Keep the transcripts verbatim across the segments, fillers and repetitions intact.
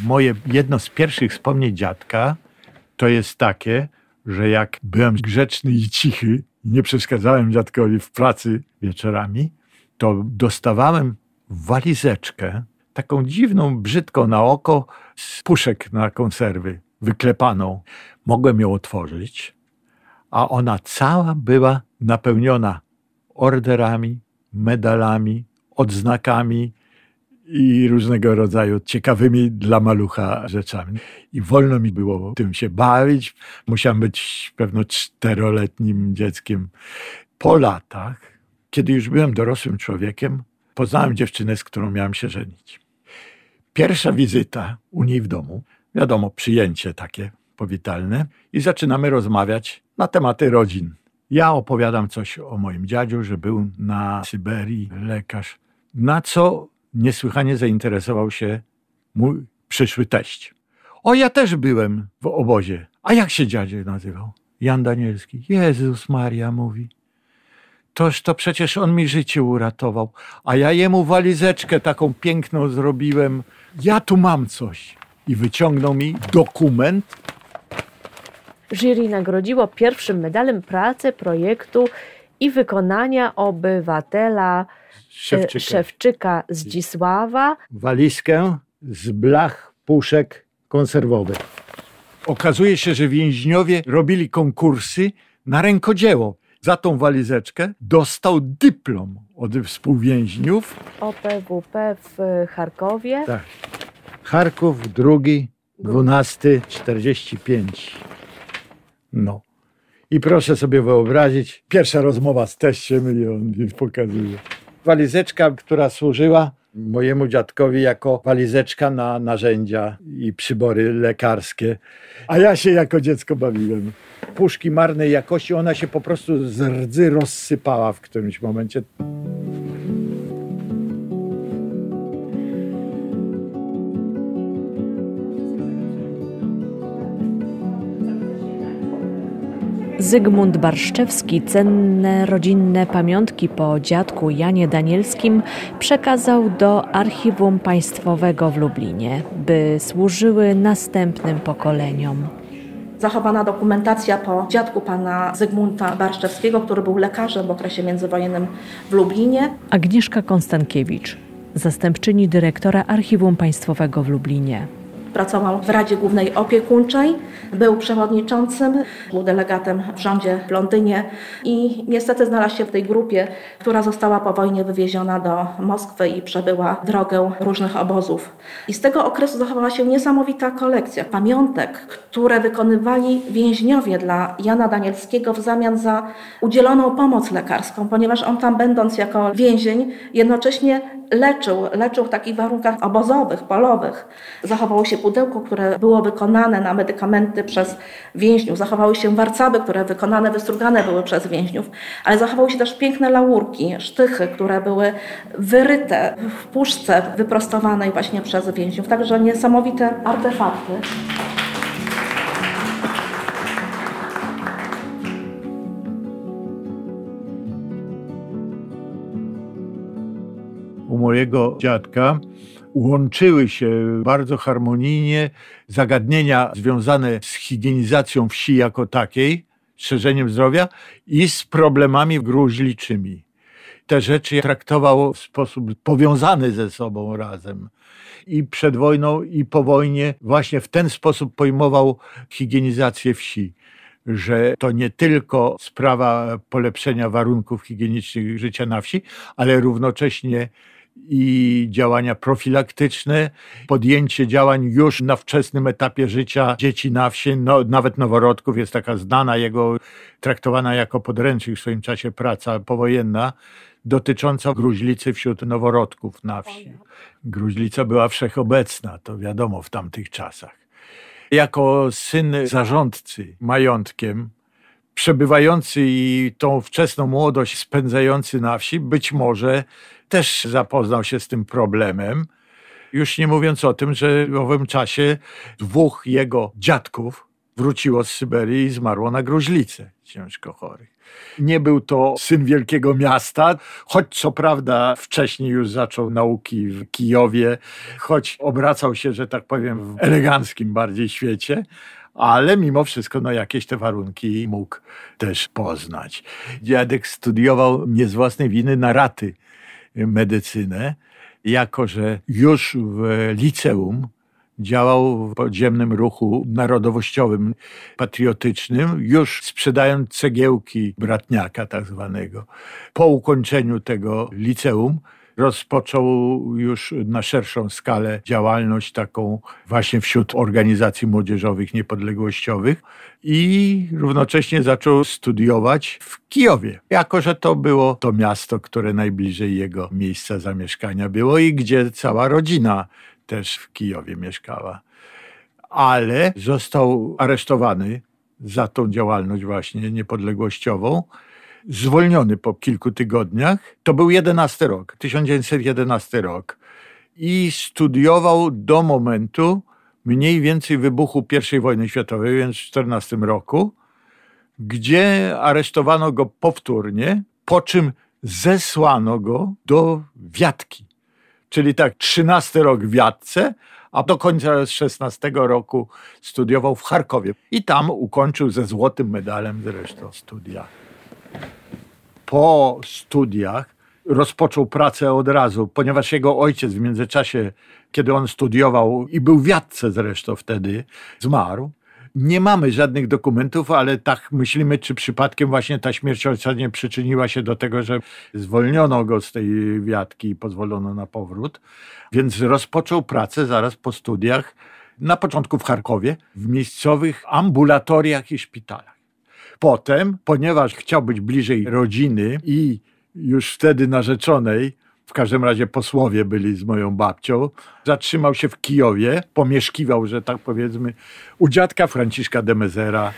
Moje jedno z pierwszych wspomnień dziadka to jest takie, że jak byłem grzeczny i cichy, nie przeszkadzałem dziadkowi w pracy wieczorami, to dostawałem walizeczkę, taką dziwną, brzydką na oko, z puszek na konserwy, wyklepaną. Mogłem ją otworzyć, a ona cała była napełniona orderami, medalami, odznakami i różnego rodzaju ciekawymi dla malucha rzeczami. I wolno mi było tym się bawić. Musiałem być pewno czteroletnim dzieckiem. Po latach, kiedy już byłem dorosłym człowiekiem, poznałem dziewczynę, z którą miałem się żenić. Pierwsza wizyta u niej w domu, wiadomo, przyjęcie takie powitalne i zaczynamy rozmawiać na tematy rodzin. Ja opowiadam coś o moim dziadziu, że był na Syberii lekarz, na co niesłychanie zainteresował się mój przyszły teść. O, ja też byłem w obozie. A jak się dziadzie nazywał? Jan Danielski. Jezus Maria, mówi. Toż to przecież on mi życie uratował, a ja jemu walizeczkę taką piękną zrobiłem. Ja tu mam coś. I wyciągnął mi dokument. Jury nagrodziło pierwszym medalem pracę, projektu i wykonania obywatela Szewczyka, Szewczyka Zdzisława. Walizkę z blach puszek konserwowych. Okazuje się, że więźniowie robili konkursy na rękodzieło. Za tą walizeczkę dostał dyplom od współwięźniów. O P W P w Charkowie. Tak. Charków, drugi, dwunasty, czterdzieści pięć. No. I proszę sobie wyobrazić, pierwsza rozmowa z teściem i on mi pokazuje. Walizeczka, która służyła mojemu dziadkowi jako walizeczka na narzędzia i przybory lekarskie. A ja się jako dziecko bawiłem. Puszki marnej jakości, ona się po prostu z rdzy rozsypała w którymś momencie. Zygmunt Barszczewski cenne rodzinne pamiątki po dziadku Janie Danielskim przekazał do Archiwum Państwowego w Lublinie, by służyły następnym pokoleniom. Zachowana dokumentacja po dziadku pana Zygmunta Barszczewskiego, który był lekarzem w okresie międzywojennym w Lublinie. Agnieszka Konstankiewicz, zastępczyni dyrektora Archiwum Państwowego w Lublinie. Pracował w Radzie Głównej Opiekuńczej, był przewodniczącym, był delegatem w rządzie w Londynie i niestety znalazł się w tej grupie, która została po wojnie wywieziona do Moskwy i przebyła drogę różnych obozów. I z tego okresu zachowała się niesamowita kolekcja pamiątek, które wykonywali więźniowie dla Jana Danielskiego w zamian za udzieloną pomoc lekarską, ponieważ on tam, będąc jako więzień, jednocześnie leczył, leczył w takich warunkach obozowych, polowych. Zachowało się pudełko, które było wykonane na medykamenty przez więźniów. Zachowały się warcaby, które wykonane, wystrugane były przez więźniów, ale zachowały się też piękne laurki, sztychy, które były wyryte w puszce wyprostowanej właśnie przez więźniów. Także niesamowite artefakty. U mojego dziadka łączyły się bardzo harmonijnie zagadnienia związane z higienizacją wsi jako takiej, szerzeniem zdrowia i z problemami gruźliczymi. Te rzeczy traktował w sposób powiązany ze sobą razem. I przed wojną, i po wojnie właśnie w ten sposób pojmował higienizację wsi, że to nie tylko sprawa polepszenia warunków higienicznych życia na wsi, ale równocześnie i działania profilaktyczne, podjęcie działań już na wczesnym etapie życia dzieci na wsi, no, nawet noworodków. Jest taka znana jego, traktowana jako podręcznik w swoim czasie praca powojenna, dotycząca gruźlicy wśród noworodków na wsi. Gruźlica była wszechobecna, to wiadomo w tamtych czasach. Jako syn zarządcy majątkiem, przebywający i tą wczesną młodość spędzający na wsi, być może też zapoznał się z tym problemem. Już nie mówiąc o tym, że w owym czasie dwóch jego dziadków wróciło z Syberii i zmarło na gruźlicę ciężko chorych. Nie był to syn wielkiego miasta, choć co prawda wcześniej już zaczął nauki w Kijowie, choć obracał się, że tak powiem, w eleganckim bardziej świecie, ale mimo wszystko no, jakieś te warunki mógł też poznać. Dziadek studiował nie z własnej winy na raty medycynę, jako że już w liceum działał w podziemnym ruchu narodowościowym, patriotycznym, już sprzedając cegiełki bratniaka tak zwanego. Po ukończeniu tego liceum rozpoczął już na szerszą skalę działalność taką właśnie wśród organizacji młodzieżowych, niepodległościowych i równocześnie zaczął studiować w Kijowie, jako że to było to miasto, które najbliżej jego miejsca zamieszkania było i gdzie cała rodzina też w Kijowie mieszkała. Ale został aresztowany za tą działalność właśnie niepodległościową, zwolniony po kilku tygodniach. To był jedenasty rok, tysiąc dziewięćset jedenasty rok. I studiował do momentu mniej więcej wybuchu pierwszej wojny światowej, więc w czternastym roku, gdzie aresztowano go powtórnie, po czym zesłano go do Wiatki. Czyli tak trzynasty rok w Wiatce, a do końca szesnastego roku studiował w Charkowie. I tam ukończył ze złotym medalem zresztą studia. Po studiach rozpoczął pracę od razu, ponieważ jego ojciec w międzyczasie, kiedy on studiował i był w Wiatce zresztą wtedy, zmarł. Nie mamy żadnych dokumentów, ale tak myślimy, czy przypadkiem właśnie ta śmierć ojca nie przyczyniła się do tego, że zwolniono go z tej Wiatki i pozwolono na powrót. Więc rozpoczął pracę zaraz po studiach, na początku w Charkowie, w miejscowych ambulatoriach i szpitalach. Potem, ponieważ chciał być bliżej rodziny i już wtedy narzeczonej, w każdym razie posłowie byli z moją babcią, zatrzymał się w Kijowie, pomieszkiwał, że tak powiedzmy, u dziadka Franciszka de Mezera.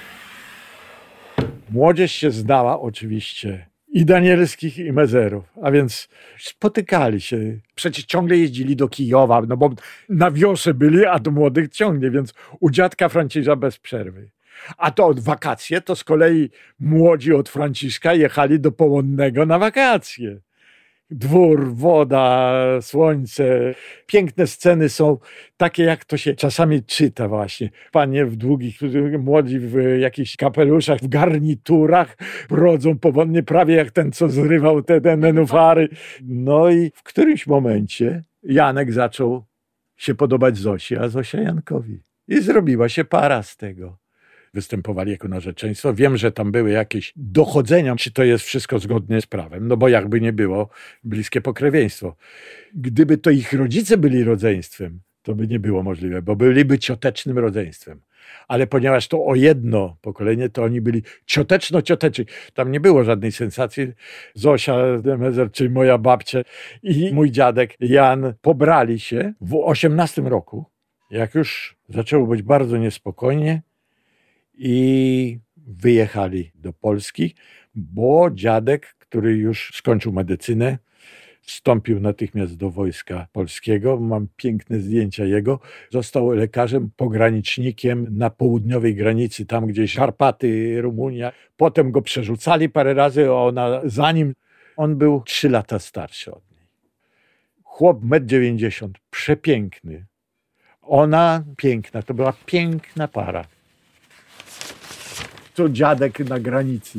Młodzież się znała oczywiście i Danielskich, i Mezerów, a więc spotykali się. Przecież ciągle jeździli do Kijowa, no bo na wiosze byli, a do młodych ciągnie, więc u dziadka Franciszka bez przerwy. A to od wakacje, to z kolei młodzi od Franciszka jechali do Połonnego na wakacje. Dwór, woda, słońce. Piękne sceny są takie, jak to się czasami czyta właśnie. Panie w długich, młodzi w jakichś kapeluszach, w garniturach brodzą powolnie, prawie jak ten, co zrywał te, te nenufary. No i w którymś momencie Janek zaczął się podobać Zosi, a Zosia Jankowi. I zrobiła się para z tego. Występowali jako narzeczeństwo. Wiem, że tam były jakieś dochodzenia, czy to jest wszystko zgodnie z prawem, no bo jakby nie było, bliskie pokrewieństwo. Gdyby to ich rodzice byli rodzeństwem, to by nie było możliwe, bo byliby ciotecznym rodzeństwem. Ale ponieważ to o jedno pokolenie, to oni byli cioteczno-cioteczni. Tam nie było żadnej sensacji. Zosia de Mezer, czyli moja babcia i mój dziadek Jan pobrali się w osiemnastym roku, jak już zaczęło być bardzo niespokojnie, i wyjechali do Polski, bo dziadek, który już skończył medycynę, wstąpił natychmiast do Wojska Polskiego. Mam piękne zdjęcia jego. Został lekarzem, pogranicznikiem na południowej granicy, tam gdzieś Karpaty, Rumunia. Potem go przerzucali parę razy, a ona za nim. On był trzy lata starszy od niej. Chłop metr dziewięćdziesiąt, przepiękny. Ona piękna, to była piękna para. To dziadek na granicy.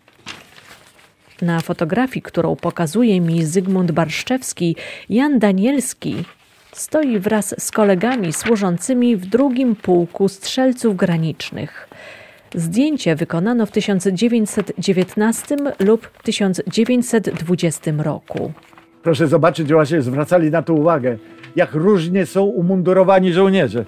Na fotografii, którą pokazuje mi Zygmunt Barszczewski, Jan Danielski stoi wraz z kolegami służącymi w drugim pułku strzelców granicznych. Zdjęcie wykonano w tysiąc dziewięćset dziewiętnastym lub tysiąc dziewięćset dwudziestym roku. Proszę zobaczyć, że właśnie zwracali na to uwagę, jak różnie są umundurowani żołnierze.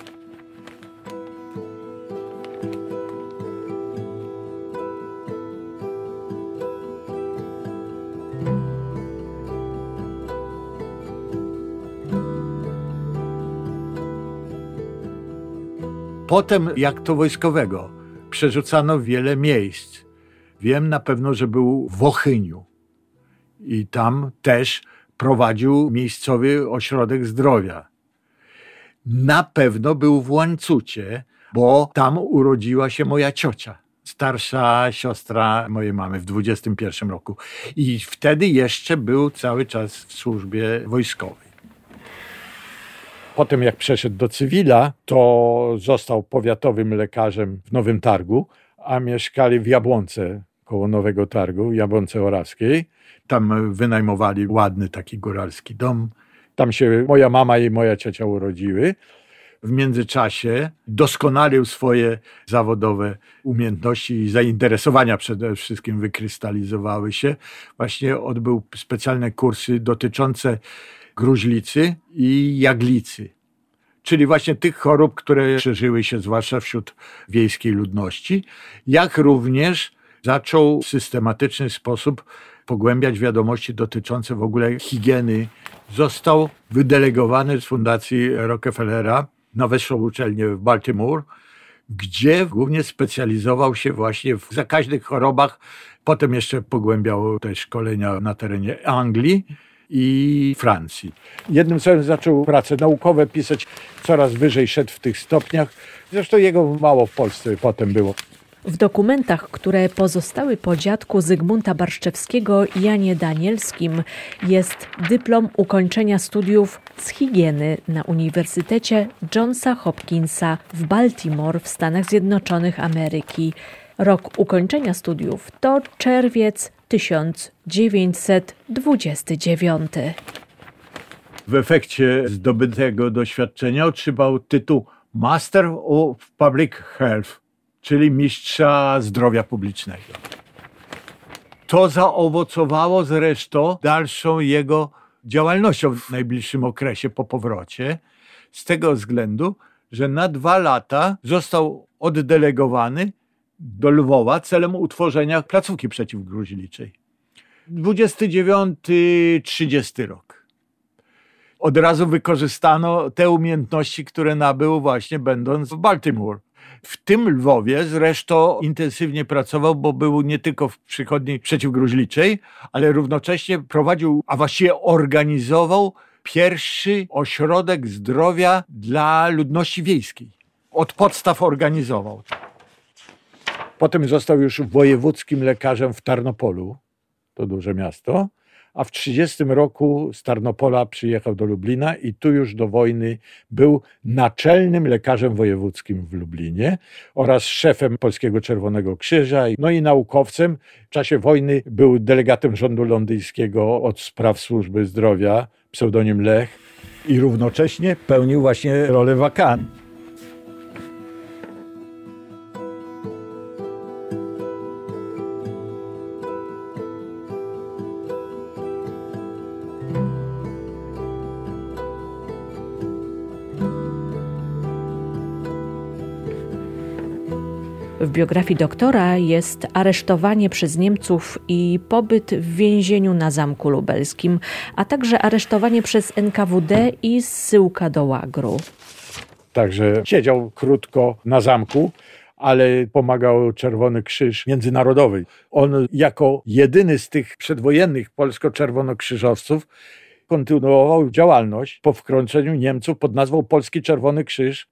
Potem, jak to wojskowego, przerzucano wiele miejsc. Wiem na pewno, że był w Ochyniu i tam też prowadził miejscowy ośrodek zdrowia. Na pewno był w Łańcucie, bo tam urodziła się moja ciocia starsza siostra mojej mamy w dwudziestym pierwszym roku. I wtedy jeszcze był cały czas w służbie wojskowej. Potem jak przeszedł do cywila, to został powiatowym lekarzem w Nowym Targu, a mieszkali w Jabłonce koło Nowego Targu, w Jabłonce Orawskiej. Tam wynajmowali ładny taki góralski dom. Tam się moja mama i moja ciocia urodziły. W międzyczasie doskonalił swoje zawodowe umiejętności i zainteresowania przede wszystkim wykrystalizowały się. Właśnie odbył specjalne kursy dotyczące gruźlicy i jaglicy, czyli właśnie tych chorób, które szerzyły się zwłaszcza wśród wiejskiej ludności, jak również zaczął w systematyczny sposób pogłębiać wiadomości dotyczące w ogóle higieny. Został wydelegowany z Fundacji Rockefellera na wyższą uczelnię w Baltimore, gdzie głównie specjalizował się właśnie w zakaźnych chorobach. Potem jeszcze pogłębiał te szkolenia na terenie Anglii i Francji. Jednym słowem zaczął prace naukowe pisać, coraz wyżej szedł w tych stopniach. Zresztą jego mało w Polsce potem było. W dokumentach, które pozostały po dziadku Zygmunta Barszczewskiego, Janie Danielskim, jest dyplom ukończenia studiów z higieny na Uniwersytecie Johnsa Hopkinsa w Baltimore w Stanach Zjednoczonych Ameryki. Rok ukończenia studiów to czerwiec tysiąc dziewięćset dwudziesty dziewiąty. W efekcie zdobytego doświadczenia otrzymał tytuł Master of Public Health, czyli mistrza zdrowia publicznego. To zaowocowało zresztą dalszą jego działalnością w najbliższym okresie po powrocie, z tego względu, że na dwa lata został oddelegowany do Lwowa celem utworzenia placówki przeciwgruźliczej. dwudziesty dziewiąty trzydziesty rok. Od razu wykorzystano te umiejętności, które nabył właśnie będąc w Baltimore. W tym Lwowie zresztą intensywnie pracował, bo był nie tylko w przychodni przeciwgruźliczej, ale równocześnie prowadził, a właściwie organizował pierwszy ośrodek zdrowia dla ludności wiejskiej. Od podstaw organizował. Potem został już wojewódzkim lekarzem w Tarnopolu, to duże miasto, a w trzydziestym roku z Tarnopola przyjechał do Lublina i tu już do wojny był naczelnym lekarzem wojewódzkim w Lublinie oraz szefem Polskiego Czerwonego Krzyża, no i naukowcem. W czasie wojny był delegatem rządu londyńskiego od spraw służby zdrowia, pseudonim Lech, i równocześnie pełnił właśnie rolę wakan. W biografii doktora jest aresztowanie przez Niemców i pobyt w więzieniu na Zamku Lubelskim, a także aresztowanie przez N K W D i zsyłka do łagru. Także siedział krótko na zamku, ale pomagał Czerwony Krzyż Międzynarodowy. On jako jedyny z tych przedwojennych polsko-czerwonokrzyżowców kontynuował działalność po wkroczeniu Niemców pod nazwą Polski Czerwony Krzyż,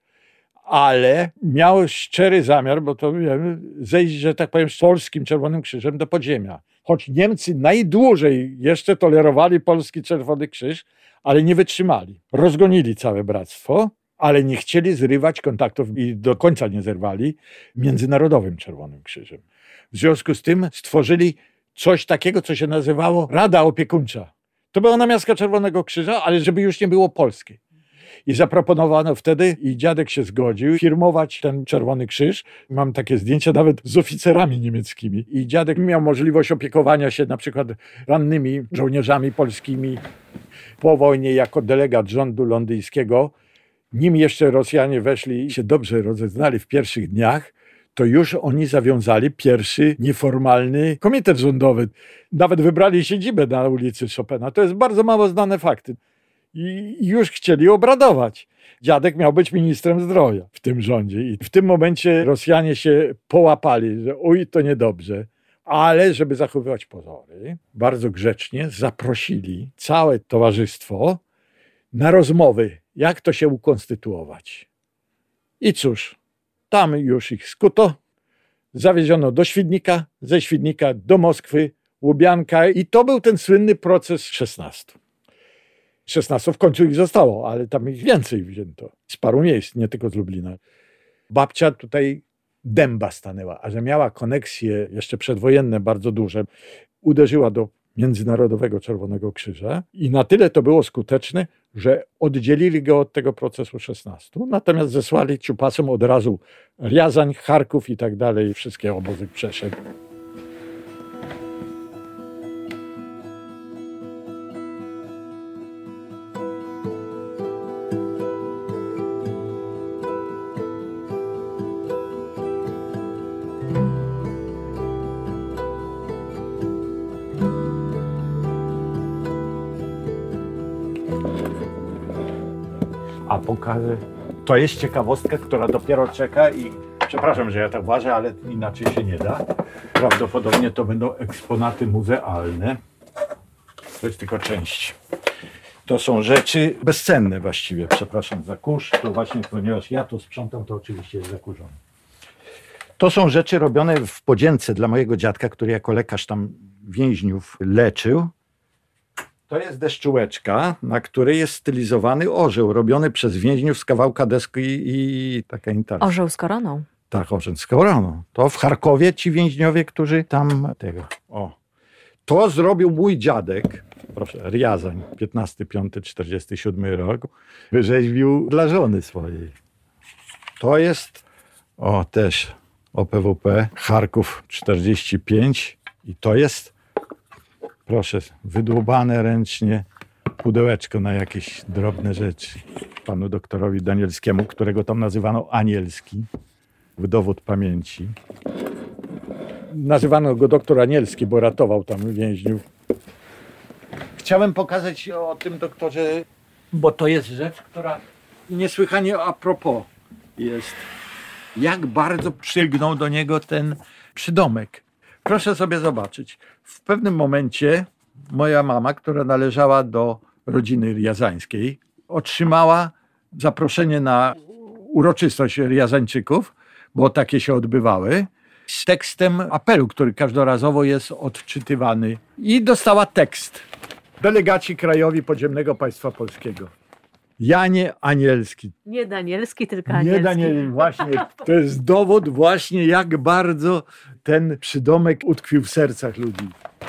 ale miał szczery zamiar, bo to wiemy, zejść, że tak powiem, z Polskim Czerwonym Krzyżem do podziemia. Choć Niemcy najdłużej jeszcze tolerowali Polski Czerwony Krzyż, ale nie wytrzymali. Rozgonili całe bractwo, ale nie chcieli zrywać kontaktów i do końca nie zerwali Międzynarodowym Czerwonym Krzyżem. W związku z tym stworzyli coś takiego, co się nazywało Rada Opiekuńcza. To była namiastka Czerwonego Krzyża, ale żeby już nie było polskie. I zaproponowano wtedy, i dziadek się zgodził, firmować ten Czerwony Krzyż. Mam takie zdjęcia nawet z oficerami niemieckimi. I dziadek miał możliwość opiekowania się na przykład rannymi żołnierzami polskimi. Po wojnie jako delegat rządu londyńskiego, nim jeszcze Rosjanie weszli i się dobrze rozeznali w pierwszych dniach, to już oni zawiązali pierwszy nieformalny komitet rządowy. Nawet wybrali siedzibę na ulicy Chopina. To jest bardzo mało znane fakty. I już chcieli obradować. Dziadek miał być ministrem zdrowia w tym rządzie. I w tym momencie Rosjanie się połapali, że oj, to niedobrze. Ale żeby zachowywać pozory, bardzo grzecznie zaprosili całe towarzystwo na rozmowy, jak to się ukonstytuować. I cóż, tam już ich skuto, zawieziono do Świdnika, ze Świdnika do Moskwy, Łubianka i to był ten słynny proces szesnastu. szesnastu w końcu ich zostało, ale tam ich więcej wzięto. Z paru miejsc, nie tylko z Lublina. Babcia tutaj dęba stanęła, a że miała koneksje jeszcze przedwojenne bardzo duże, uderzyła do Międzynarodowego Czerwonego Krzyża i na tyle to było skuteczne, że oddzielili go od tego procesu szesnastu, natomiast zesłali ciupasem od razu Riazań, Charków i tak dalej, wszystkie obozy przeszedł. A pokażę. To jest ciekawostka, która dopiero czeka i przepraszam, że ja tak ważę, ale inaczej się nie da. Prawdopodobnie to będą eksponaty muzealne. To jest tylko część. To są rzeczy bezcenne właściwie. Przepraszam za kurz. To właśnie, ponieważ ja to sprzątam, to oczywiście jest zakurzone. To są rzeczy robione w podzięce dla mojego dziadka, który jako lekarz tam więźniów leczył. To jest deszczułeczka, na której jest stylizowany orzeł, robiony przez więźniów z kawałka deski i, i taka intarsia. Orzeł z koroną. Tak, orzeł z koroną. To w Charkowie ci więźniowie, którzy tam tego... O. To zrobił mój dziadek, proszę, Riazań, piętnasty piąty czterdziesty siódmy rok, wyrzeźbił dla żony swojej. To jest, o też O P W P, Charków czterdzieści pięć i to jest... Proszę, wydłubane ręcznie pudełeczko na jakieś drobne rzeczy. Panu doktorowi Danielskiemu, którego tam nazywano Anielski, w dowód pamięci. Nazywano go doktor Anielski, bo ratował tam więźniów. Chciałem pokazać o tym doktorze, bo to jest rzecz, która niesłychanie a propos jest. Jak bardzo przylgnął do niego ten przydomek. Proszę sobie zobaczyć. W pewnym momencie moja mama, która należała do rodziny riazańskiej, otrzymała zaproszenie na uroczystość Riazańczyków, bo takie się odbywały, z tekstem apelu, który każdorazowo jest odczytywany. I dostała tekst. Delegaci krajowi podziemnego państwa polskiego. Janie Anielski. Nie Danielski, tylko Anielski. Nie Daniel, właśnie. To jest dowód właśnie, jak bardzo ten przydomek utkwił w sercach ludzi.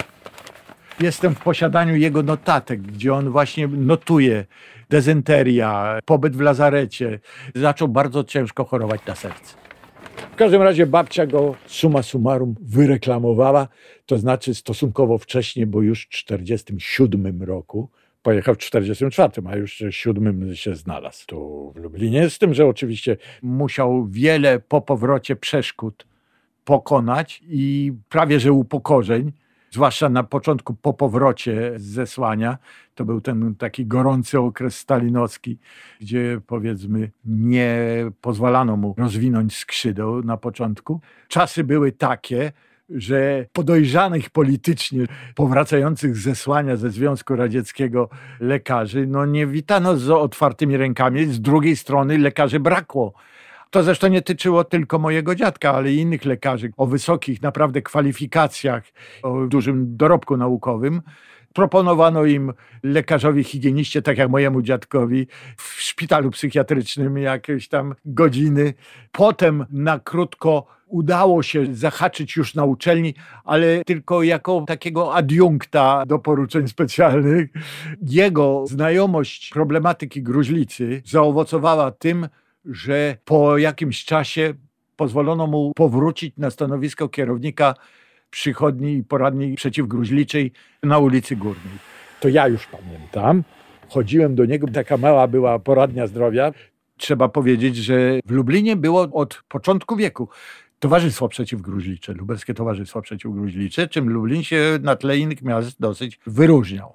Jestem w posiadaniu jego notatek, gdzie on właśnie notuje dezynteria, pobyt w lazarecie. Zaczął bardzo ciężko chorować na serce. W każdym razie babcia go summa summarum wyreklamowała, to znaczy stosunkowo wcześnie, bo już w czterdziestym siódmym roku pojechał w czterdziestym czwartym, a już w siódmym się znalazł tu w Lublinie. Z tym, że oczywiście musiał wiele po powrocie przeszkód pokonać i prawie że upokorzeń, zwłaszcza na początku po powrocie z zesłania. To był ten taki gorący okres stalinowski, gdzie powiedzmy nie pozwalano mu rozwinąć skrzydeł na początku. Czasy były takie, że podejrzanych politycznie powracających z zesłania ze Związku Radzieckiego lekarzy no nie witano z otwartymi rękami, z drugiej strony lekarzy brakło. To zresztą nie tyczyło tylko mojego dziadka, ale i innych lekarzy o wysokich naprawdę kwalifikacjach, o dużym dorobku naukowym. Proponowano im lekarzowi higieniście, tak jak mojemu dziadkowi, w szpitalu psychiatrycznym jakieś tam godziny. Potem na krótko udało się zahaczyć już na uczelni, ale tylko jako takiego adiunkta do poruczeń specjalnych. Jego znajomość problematyki gruźlicy zaowocowała tym, że po jakimś czasie pozwolono mu powrócić na stanowisko kierownika przychodni i poradni przeciwgruźliczej na ulicy Górnej. To ja już pamiętam. Chodziłem do niego, taka mała była poradnia zdrowia. Trzeba powiedzieć, że w Lublinie było od początku wieku Towarzystwo Przeciwgruźlicze, Lubelskie Towarzystwo Przeciwgruźlicze, czym Lublin się na tle innych miast dosyć wyróżniał.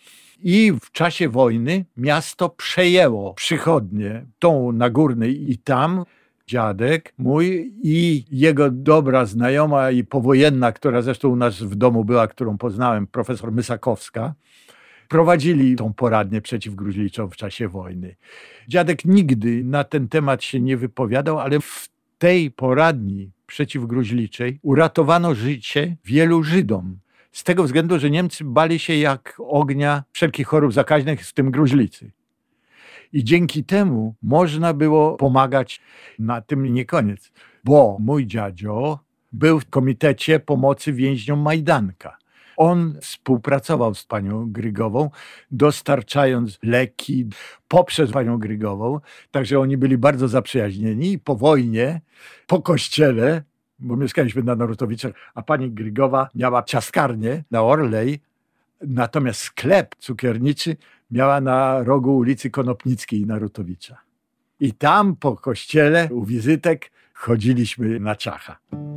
I w czasie wojny miasto przejęło przychodnię, tą na Górnej i tam dziadek mój i jego dobra znajoma i powojenna, która zresztą u nas w domu była, którą poznałem, profesor Mysakowska, prowadzili tą poradnię przeciwgruźliczą w czasie wojny. Dziadek nigdy na ten temat się nie wypowiadał, ale w tej poradni przeciwgruźliczej uratowano życie wielu Żydom. Z tego względu, że Niemcy bali się jak ognia wszelkich chorób zakaźnych, w tym gruźlicy. I dzięki temu można było pomagać. Na tym nie koniec, bo mój dziadzio był w Komitecie Pomocy Więźniom Majdanka. On współpracował z panią Grygową, dostarczając leki poprzez panią Grygową. Także oni byli bardzo zaprzyjaźnieni. I po wojnie, po kościele, bo mieszkaliśmy na Narutowiczach, a pani Grygowa miała ciastkarnię na Orlej, natomiast sklep cukierniczy miała na rogu ulicy Konopnickiej Narutowicza. I tam po kościele u wizytek chodziliśmy na czacha.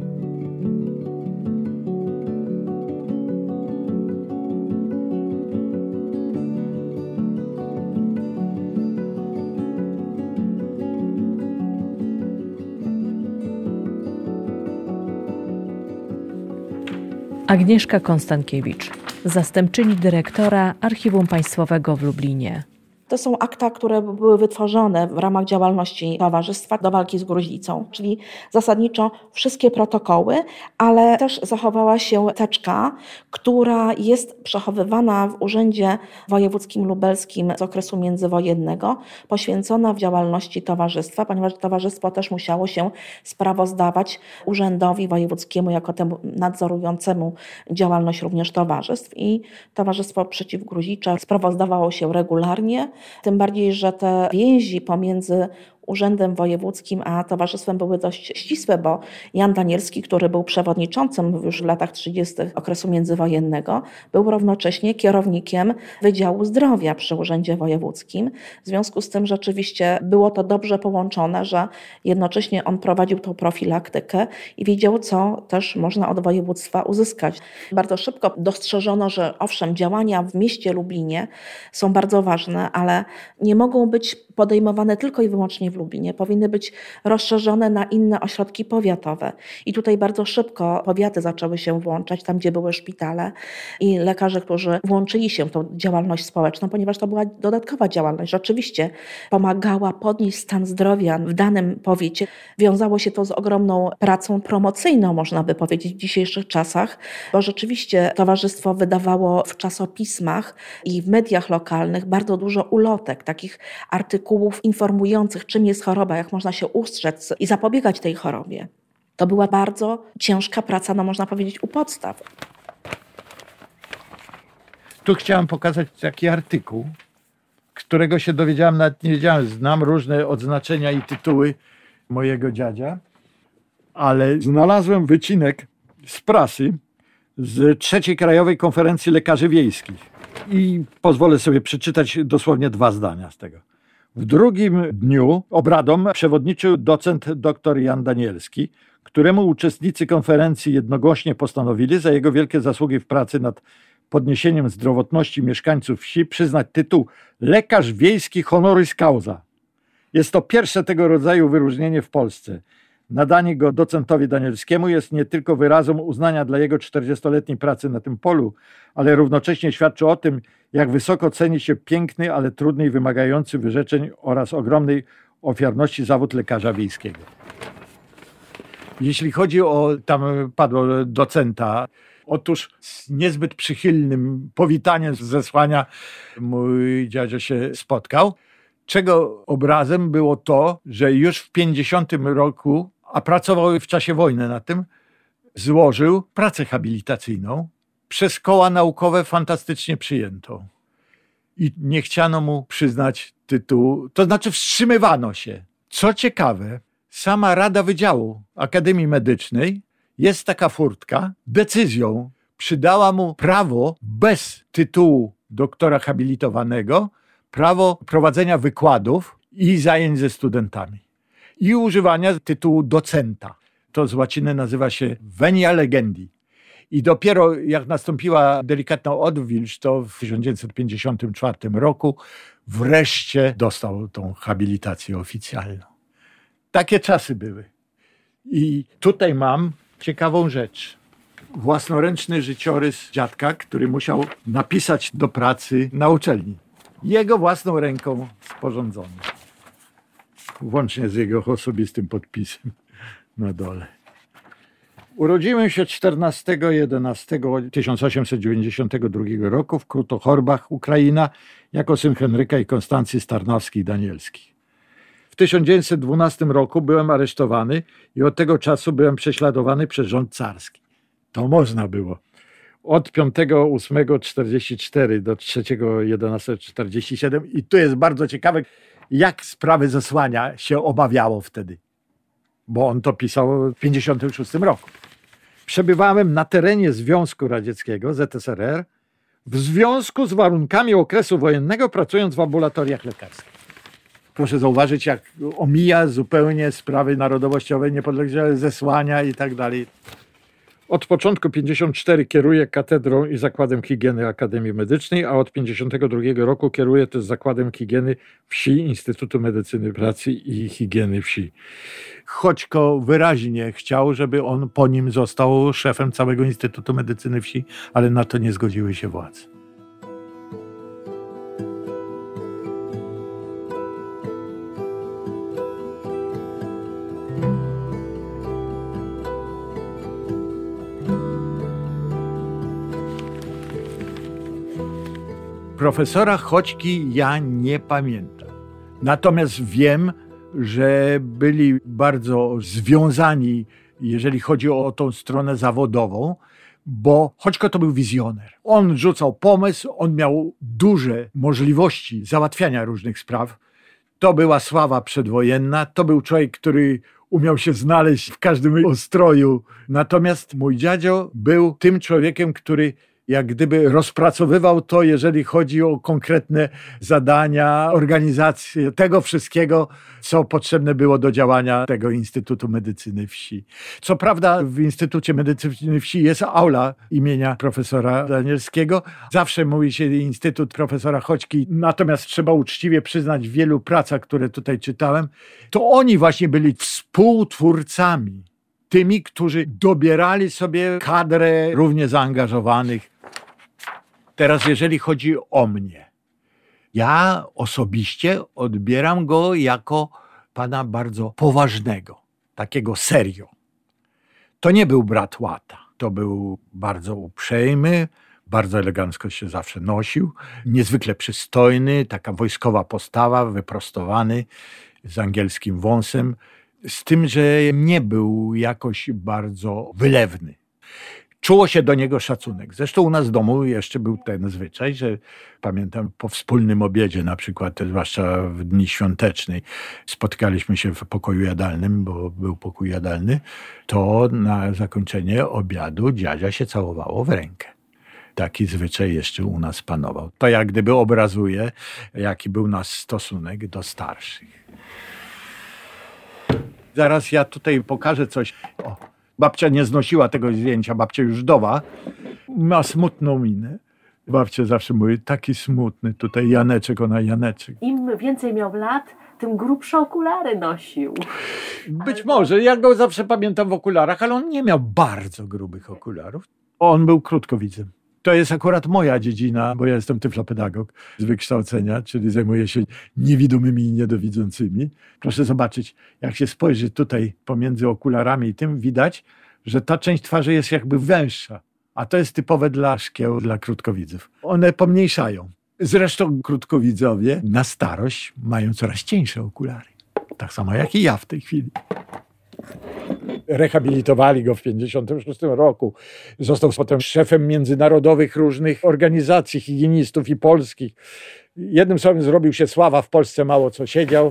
Agnieszka Konstankiewicz, zastępczyni dyrektora Archiwum Państwowego w Lublinie. To są akta, które były wytworzone w ramach działalności Towarzystwa do walki z gruźlicą, czyli zasadniczo wszystkie protokoły, ale też zachowała się teczka, która jest przechowywana w Urzędzie Wojewódzkim Lubelskim z okresu międzywojennego, poświęcona w działalności Towarzystwa, ponieważ Towarzystwo też musiało się sprawozdawać Urzędowi Wojewódzkiemu jako temu nadzorującemu działalność również towarzystw i Towarzystwo Przeciwgruźlicze sprawozdawało się regularnie. Tym bardziej, że te więzi pomiędzy Urzędem Wojewódzkim a Towarzystwem były dość ścisłe, bo Jan Danielski, który był przewodniczącym już w latach trzydziestych okresu międzywojennego, był równocześnie kierownikiem Wydziału Zdrowia przy Urzędzie Wojewódzkim. W związku z tym rzeczywiście było to dobrze połączone, że jednocześnie on prowadził tą profilaktykę i wiedział, co też można od województwa uzyskać. Bardzo szybko dostrzeżono, że owszem, działania w mieście Lublinie są bardzo ważne, ale nie mogą być podejmowane tylko i wyłącznie w Lublinie. Powinny być rozszerzone na inne ośrodki powiatowe. I tutaj bardzo szybko powiaty zaczęły się włączać, tam gdzie były szpitale i lekarze, którzy włączyli się w tą działalność społeczną, ponieważ to była dodatkowa działalność. Rzeczywiście pomagała podnieść stan zdrowia w danym powiecie. Wiązało się to z ogromną pracą promocyjną, można by powiedzieć, w dzisiejszych czasach, bo rzeczywiście towarzystwo wydawało w czasopismach i w mediach lokalnych bardzo dużo ulotek, takich artykułów informujących, czym jest choroba, jak można się ustrzec i zapobiegać tej chorobie. To była bardzo ciężka praca, no można powiedzieć, u podstaw. Tu chciałem pokazać taki artykuł, którego się dowiedziałem, nawet nie wiedziałem, znam różne odznaczenia i tytuły mojego dziadzia, ale znalazłem wycinek z prasy z trzeciej Krajowej Konferencji Lekarzy Wiejskich i pozwolę sobie przeczytać dosłownie dwa zdania z tego. W drugim dniu obradom przewodniczył docent dr Jan Danielski, któremu uczestnicy konferencji jednogłośnie postanowili za jego wielkie zasługi w pracy nad podniesieniem zdrowotności mieszkańców wsi przyznać tytuł lekarz wiejski honoris causa. Jest to pierwsze tego rodzaju wyróżnienie w Polsce. Nadanie go docentowi Danielskiemu jest nie tylko wyrazem uznania dla jego czterdziestoletniej pracy na tym polu, ale równocześnie świadczy o tym, jak wysoko ceni się piękny, ale trudny i wymagający wyrzeczeń oraz ogromnej ofiarności zawód lekarza wiejskiego. Jeśli chodzi o, tam padło docenta, otóż z niezbyt przychylnym powitaniem z zesłania mój dziadzio się spotkał, czego obrazem było to, że już w pięćdziesiątym roku, a pracował w czasie wojny na tym, złożył pracę habilitacyjną, przez koła naukowe fantastycznie przyjętą. I nie chciano mu przyznać tytułu, to znaczy wstrzymywano się. Co ciekawe, sama Rada Wydziału Akademii Medycznej, jest taka furtka, decyzją przydała mu prawo bez tytułu doktora habilitowanego, prawo prowadzenia wykładów i zajęć ze studentami i używania tytułu docenta. To z łaciny nazywa się venia legendi. I dopiero jak nastąpiła delikatna odwilż, to w tysiąc dziewięćset pięćdziesiątym czwartym roku wreszcie dostał tą habilitację oficjalną. Takie czasy były. I tutaj mam ciekawą rzecz. Własnoręczny życiorys dziadka, który musiał napisać do pracy na uczelni. Jego własną ręką sporządzony. Włącznie z jego osobistym podpisem na dole. Urodziłem się czternastego jedenastego tysiąc osiemset dziewięćdziesiątego drugiego roku w Krutochorbach, Ukraina, jako syn Henryka i Konstancji Starnowskich-Danielskich. W tysiąc dziewięćset dwunastym roku byłem aresztowany i od tego czasu byłem prześladowany przez rząd carski. To można było. Od piątego ósmego czterdzieści cztery do trzeciego jedenastego czterdzieści siedem i tu jest bardzo ciekawe, jak sprawy zesłania się obawiało wtedy. Bo on to pisał w pięćdziesiątym szóstym roku. Przebywałem na terenie Związku Radzieckiego, Z S R R, w związku z warunkami okresu wojennego, pracując w ambulatoriach lekarskich. Proszę zauważyć, jak omija zupełnie sprawy narodowościowe, niepodległe zesłania i tak dalej. Od początku pięćdziesiątego czwartego kieruję Katedrą i Zakładem Higieny Akademii Medycznej, a od pięćdziesiątego drugiego roku kieruję też Zakładem Higieny Wsi Instytutu Medycyny Pracy i Higieny Wsi. Choćko wyraźnie chciał, żeby on po nim został szefem całego Instytutu Medycyny Wsi, ale na to nie zgodziły się władze. Profesora Choćki ja nie pamiętam. Natomiast wiem, że byli bardzo związani, jeżeli chodzi o tą stronę zawodową, bo Choćko to był wizjoner. On rzucał pomysł, on miał duże możliwości załatwiania różnych spraw. To była sława przedwojenna, to był człowiek, który umiał się znaleźć w każdym ustroju. Natomiast mój dziadzio był tym człowiekiem, który jak gdyby rozpracowywał to, jeżeli chodzi o konkretne zadania, organizację tego wszystkiego, co potrzebne było do działania tego Instytutu Medycyny Wsi. Co prawda w Instytucie Medycyny Wsi jest aula imienia profesora Danielskiego. Zawsze mówi się Instytut profesora Choćki, natomiast trzeba uczciwie przyznać w wielu pracach, które tutaj czytałem, to oni właśnie byli współtwórcami, tymi, którzy dobierali sobie kadrę równie zaangażowanych. Teraz jeżeli chodzi o mnie, ja osobiście odbieram go jako pana bardzo poważnego, takiego serio. To nie był brat łata, to był bardzo uprzejmy, bardzo elegancko się zawsze nosił, niezwykle przystojny, taka wojskowa postawa, wyprostowany, z angielskim wąsem, z tym, że nie był jakoś bardzo wylewny. Czuło się do niego szacunek. Zresztą u nas w domu jeszcze był ten zwyczaj, że pamiętam po wspólnym obiedzie, na przykład, zwłaszcza w dni świątecznej, spotkaliśmy się w pokoju jadalnym, bo był pokój jadalny, to na zakończenie obiadu dziadzia się całowało w rękę. Taki zwyczaj jeszcze u nas panował. To jak gdyby obrazuje, jaki był nasz stosunek do starszych. Zaraz ja tutaj pokażę coś. O. Babcia nie znosiła tego zdjęcia, babcia już wdowa, ma smutną minę. Babcia zawsze mówi, taki smutny tutaj Janeczek, ona Janeczek. Im więcej miał lat, tym grubsze okulary nosił. Być ale... może, ja go zawsze pamiętam w okularach, ale on nie miał bardzo grubych okularów. On był krótkowidzem. To jest akurat moja dziedzina, bo ja jestem tyflopedagog z wykształcenia, czyli zajmuję się niewidomymi i niedowidzącymi. Proszę zobaczyć, jak się spojrzy tutaj pomiędzy okularami i tym, widać, że ta część twarzy jest jakby węższa, a to jest typowe dla szkieł, dla krótkowidzów. One pomniejszają. Zresztą krótkowidzowie na starość mają coraz cieńsze okulary. Tak samo jak i ja w tej chwili. Rehabilitowali go w pięćdziesiątym szóstym roku. Został potem szefem międzynarodowych różnych organizacji higienistów i polskich. Jednym słowem zrobił się sława, w Polsce mało co siedział.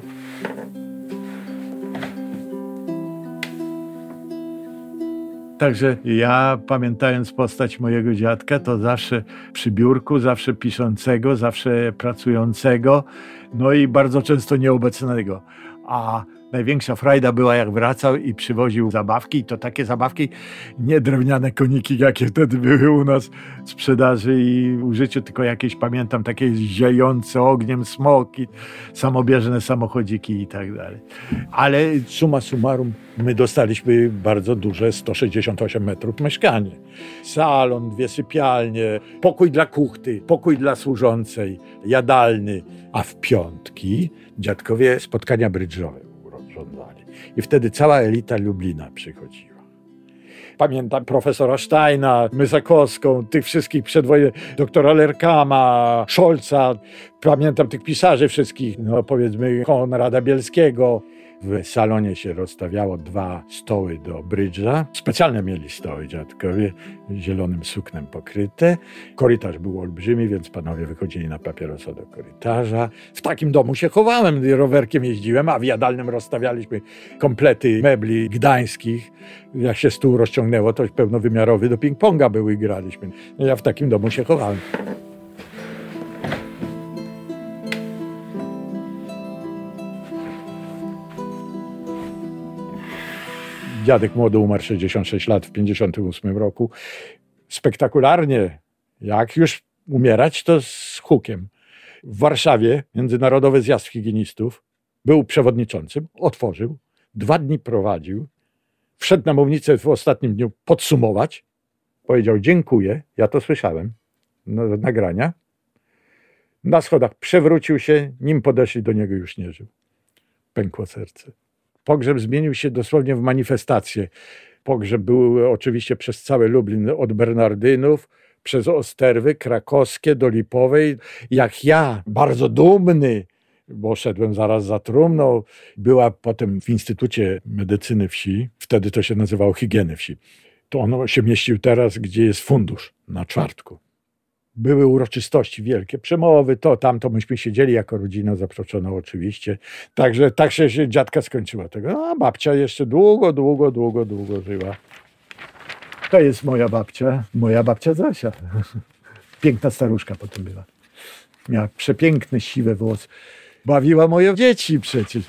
Także ja, pamiętając postać mojego dziadka, to zawsze przy biurku, zawsze piszącego, zawsze pracującego, no i bardzo często nieobecnego. A największa frajda była, jak wracał i przywoził zabawki, i to takie zabawki, nie drewniane koniki, jakie wtedy były u nas w sprzedaży i użyciu, tylko jakieś, pamiętam, takie ziejące ogniem smoki, samobieżne samochodziki i tak dalej. Ale summa summarum, my dostaliśmy bardzo duże, sto sześćdziesiąt osiem metrów mieszkanie. Salon, dwie sypialnie, pokój dla kuchty, pokój dla służącej, jadalny, a w piątki dziadkowie spotkania brydżowe urządzali. I wtedy cała elita Lublina przychodziła. Pamiętam profesora Steina, Mysakowską, tych wszystkich przedwojennych, doktora Lerkama, Scholza. Pamiętam tych pisarzy wszystkich, no powiedzmy Konrada Bielskiego. W salonie się rozstawiało dwa stoły do brydża. Specjalne mieli stoły dziadkowie, zielonym suknem pokryte. Korytarz był olbrzymi, więc panowie wychodzili na papierosa do korytarza. W takim domu się chowałem, rowerkiem jeździłem, a w jadalnym rozstawialiśmy komplety mebli gdańskich. Jak się stół rozciągnęło, to pełnowymiarowy do ping-ponga były i graliśmy. Ja w takim domu się chowałem. Dziadek młody umarł sześćdziesiąt sześć lat w pięćdziesiątym ósmym roku. Spektakularnie, jak już umierać, to z hukiem. W Warszawie Międzynarodowy Zjazd Higienistów był przewodniczącym, otworzył, dwa dni prowadził, wszedł na mównicę w ostatnim dniu podsumować, powiedział dziękuję, ja to słyszałem, no, nagrania. Na schodach przewrócił się, nim podeszli do niego, już nie żył. Pękło serce. Pogrzeb zmienił się dosłownie w manifestację. Pogrzeb był oczywiście przez cały Lublin, od Bernardynów, przez Osterwy, Krakowskie, do Lipowej. Jak ja, bardzo dumny, bo szedłem zaraz za trumną, była potem w Instytucie Medycyny Wsi, wtedy to się nazywało Higieny Wsi. To ono się mieścił teraz, gdzie jest fundusz, na czwartku. Były uroczystości wielkie, przemowy, to, tamto, myśmy siedzieli jako rodzina zaproszona oczywiście. Także tak się dziadka skończyła tego. A babcia jeszcze długo, długo, długo, długo żyła. To jest moja babcia, moja babcia Zosia. Piękna staruszka potem była. Miała przepiękne, siwe włosy. Bawiła moje dzieci przecież.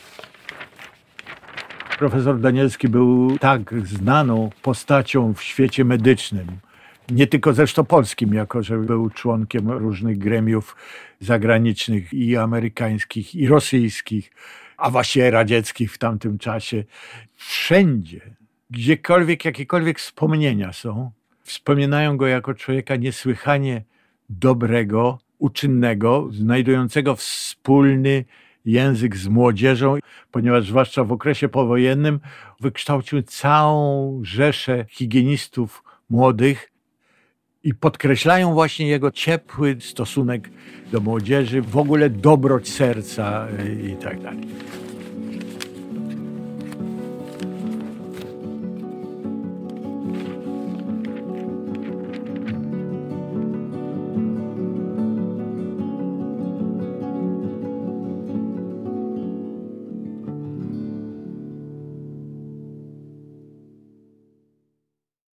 Profesor Danielski był tak znaną postacią w świecie medycznym. Nie tylko zresztą polskim, jako że był członkiem różnych gremiów zagranicznych i amerykańskich, i rosyjskich, a właściwie radzieckich w tamtym czasie. Wszędzie, gdziekolwiek, jakiekolwiek wspomnienia są, wspominają go jako człowieka niesłychanie dobrego, uczynnego, znajdującego wspólny język z młodzieżą, ponieważ zwłaszcza w okresie powojennym wykształcił całą rzeszę higienistów młodych, i podkreślają właśnie jego ciepły stosunek do młodzieży, w ogóle dobroć serca i tak dalej.